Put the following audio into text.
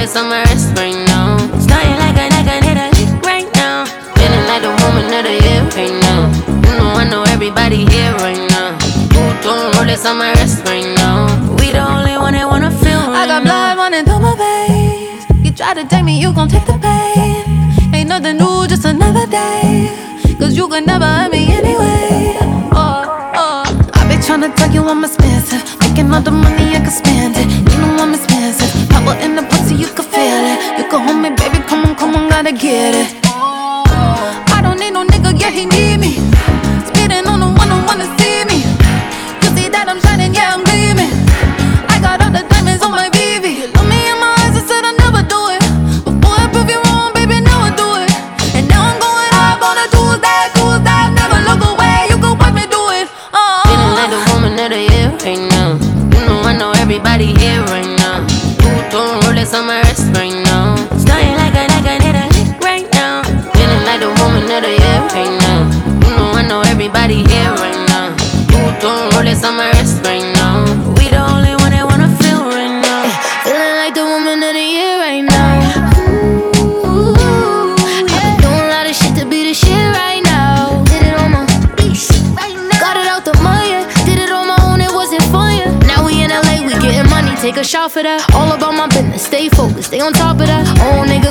rollers on my wrist right now. Starting like I need a lick right now. Feeling like the woman of the year right now. You know I know everybody here right now. Don't rollers on my wrist right now. We the only one that wanna feel right now. I got blood running through my veins. You try to take me, you gon' take the pain. Ain't nothing new, just another day. Cause you can never hurt me anyway. I be tryna tell you I'm expensive. Making all the money I can spend it. You know I'm expensive. Power in the pussy, you can feel it. You can hold me, baby, come on, gotta get it. I don't need no nigga, yeah, he need me. Speeding on the one who wanna see me. You see that I'm shining, yeah, I'm gleaming. I got all the diamonds on my BB. You look me in my eyes and said I'll never do it. But boy, I prove you wrong, baby, now I do it. And now I'm going up on a Tuesday, never look away, you can watch me do it. Feeling like the woman of the year right now. You know I know everybody here right now. Don't rollers on my wrist right now. Starting like I need a lick right now. Feeling like the woman of the year right now. You know I know everybody here right now. Don't rollers on my wrist right now. We the only one that wanna feel right now. Feeling like the woman of the year right now. Ooh, yeah. I've been doing a lot of shit to be the shit right now. Did it on my shit right now. Got it out the mud, yeah. Did it on my own, it wasn't fun, yeah. Now we in LA, we getting money, take a shot for that. All about my business, stay focused, stay on top of that. Oh, nigga.